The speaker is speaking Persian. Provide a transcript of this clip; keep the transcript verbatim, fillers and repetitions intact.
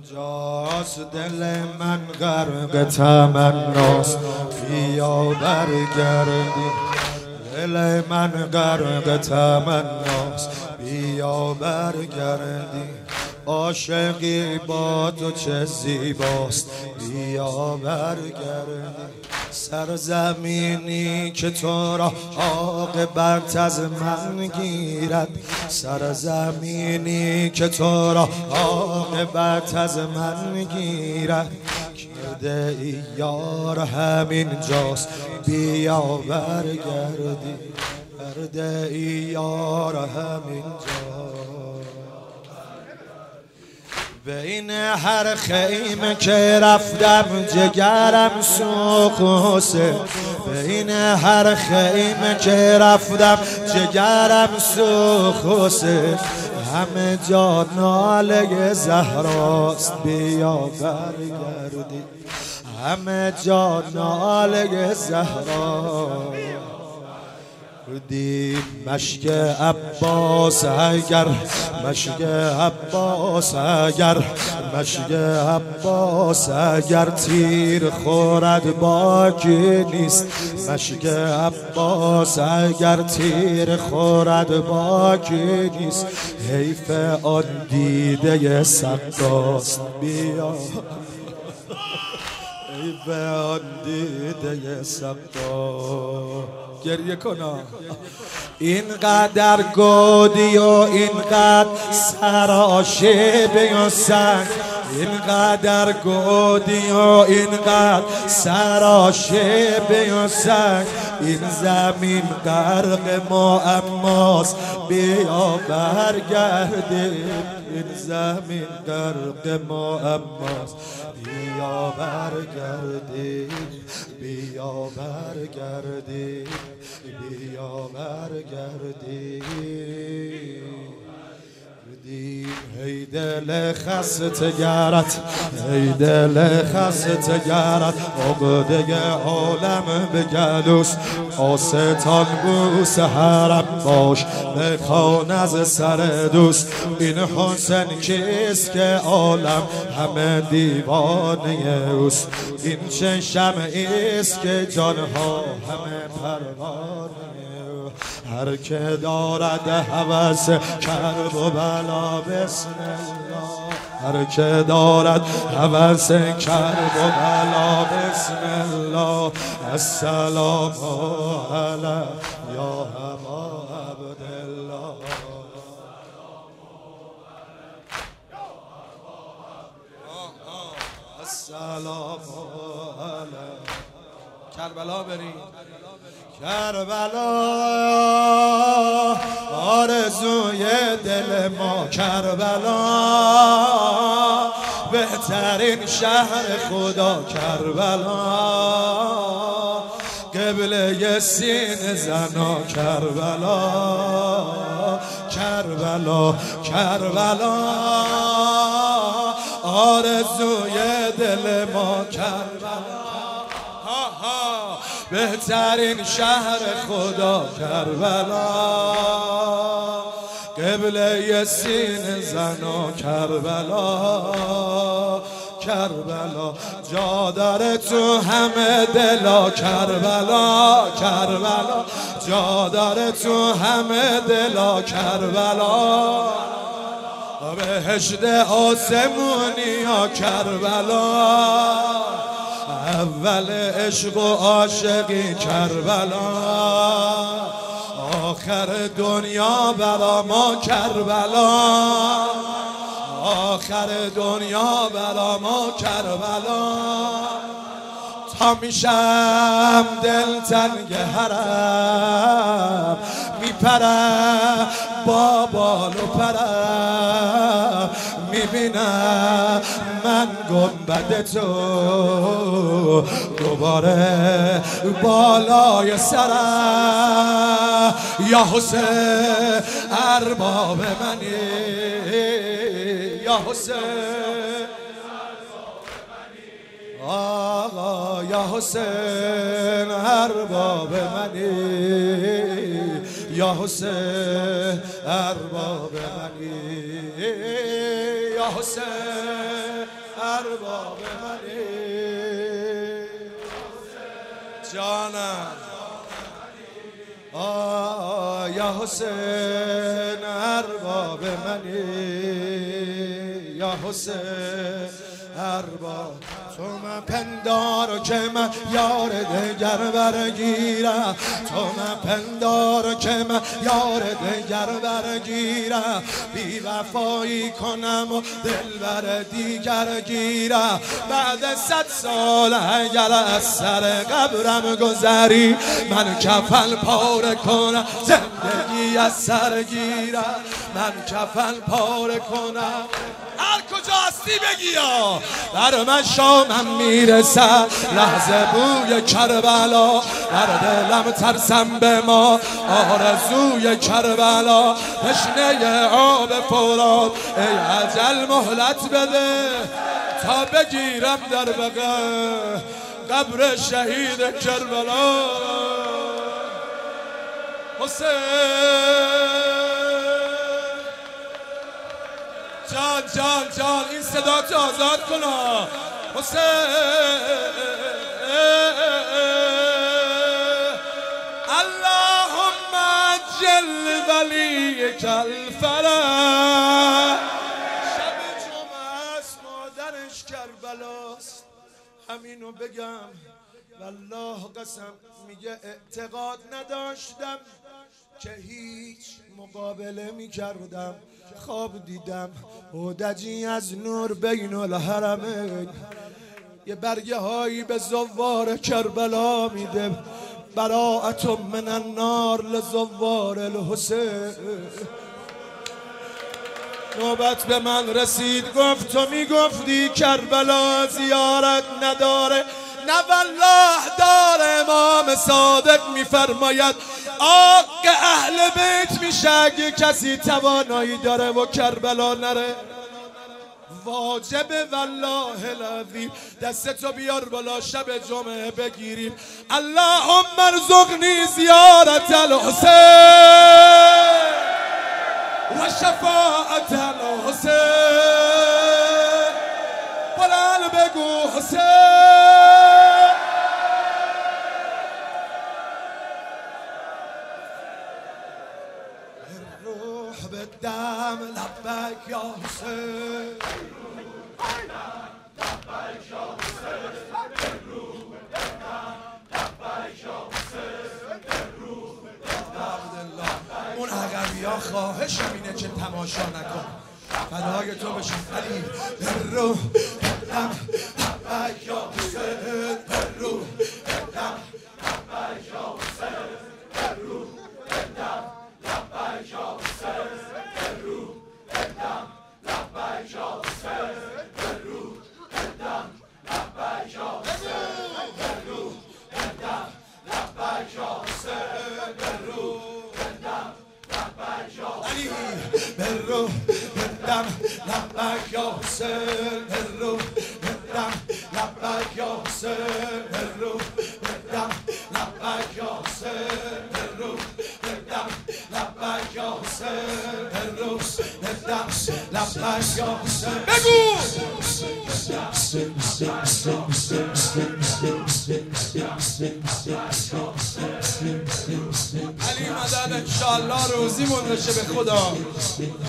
اینجاست دل من غرق تمناست، بیا برگردی. دل من غرق تمناست، بیا برگردی. عاشقی با تو چه زیباست، بیا برگردی. سرزمینی که تو را عاقبت از من گیرد، سرزمینی که تو را عاقبت از من گیرد. کرده ای یار همین جاست، بیا برگردی. کرده ای یار همین جاست. بین هر خیمه که رفتم جگرم سوخت، بین هر خیمه که رفتم جگرم سوخت. همه جا ناله زهراست، بیا برگردی. همه جا ناله زهراست. دی مشک عباس اگر، مشک عباس اگر، مشک عباس اگر تیر خورد باکی نیست. مشک عباس اگر تیر خورد باکی نیست. حیف آن دیده سقاست، بیا. حیف آن دیده سقاست. گریه کنم. اینقدر گودی و اینقدر سراشی بیاسن، اینقدر گودی و اینقدر سراشی بیاسن. این زمین غرق معماست، بیا برگردی. این زمین غرق معماست، بیا برگردی. بیا برگردی. بیا برگردی. ای دل خستگرت، ای دل خستگرت، عقده عالم به گلوس. آستان بوس حرم باش بخوان از سر دوست. این حسن کیست که عالم همه دیوانه اوست. این چه شمعیست که جانها همه پروانه. هر که دارد هوس کرب و بلا بسم الله. هر که دارد هوس کرب و بلا بسم الله. السلام علی یا ابا عبدالله. السلام علی کربلا. بریم کربلا، آرزوی دل ما کربلا. بهترین شهر خدا کربلا. قبله سینه زنا کربلا. کربلا کربلا، آرزوی دل ما کربلا. بهترین شهر خدا کربلا. قبله سینه زنا کربلا. کربلا جا داره تو همه دلا کربلا. کربلا جا داره تو همه دلا کربلا. بهشت آسمونی یا کربلا. اول عشق و عاشقی کربلا. آخر دنیا برا ما کربلا. آخر دنیا برا ما کربلا. تا میشم دل تنگ حرم، میپرم با بال و پرم. میبینم من گنبد تو دوباره بالای سرم. یا حسین ارباب منی، یا حسین آقا. یا حسین ارباب منی. یا حسین ارباب منی. یا حسین ارباب منی جانم آه یا حسین ارباب منی یا حسین ارباب تو من پندارو که من یار دگر برگیرم تو من پندارو که من یار دگر برگیرم بی وفایی کنم و دل بر دیگر گیرم بعد صد سال اگر از سر قبرم گذری من کفن پاره کنم زندگی از سر گیرم من کفن پاره کنم هر کجا هستی بگی یا در من شامم میرسد لحظه بوی کربلا در دلم ترسم به ما آرزوی کربلا تشنه آب فرات ای اجل مهلت بده تا بگیرم در بغل قبر شهید کربلا حسین جان جان جان این صدا تو آزاد کنا حسین اللهم جل ولیک الفرج شب جمعه است مادرش کربلاست همینو بگم والله قسم میگه اعتقاد نداشتم که هیچ مقابله میکردم خواب دیدم هودجی از نور بین الحرمین یه برگه هایی به زوار کربلا میده براءت من النار لزوار الحسین نوبت به من رسید گفت تو میگفتی کربلا زیارت نداره نه والله دار امام صادق میفرماید آق اهل بیت میشه اگه کسی توانایی داره و کربلا نره واجب والله العظیم دستتو بیار بالا شب جمعه بگیریم اللهم ارزقنی زیارت الحسین و شفاعت الحسین بلند بگو حسین الروح بالدم لبیک یا حسین لبیک یا حسین الروح بالدم لبیک یا حسین الروح بالدم اون عقبی ها خواهشم اینه که تماشا نکن فدای تو بشم علی الروح بالدم لبیک یا حسین الروح بالدم لبیک یا حسین الروح بالدم لبیک یا حسین الروح بالدم لبیک یا حسین الروح بالدم لبیک یا حسین الروح بالدم لبیک یا حسین الروح بالدم لبیک یا علی بالروح بالدم لبیک یا حسین الروح بالدم لبیک یا حسین الروح بالدم لبیک یا حسین الروح بالدم لبیک یا حسین الروح بالدم لبیک یا حسین بگو علی مدد انشاءالله روزی منشه به خدا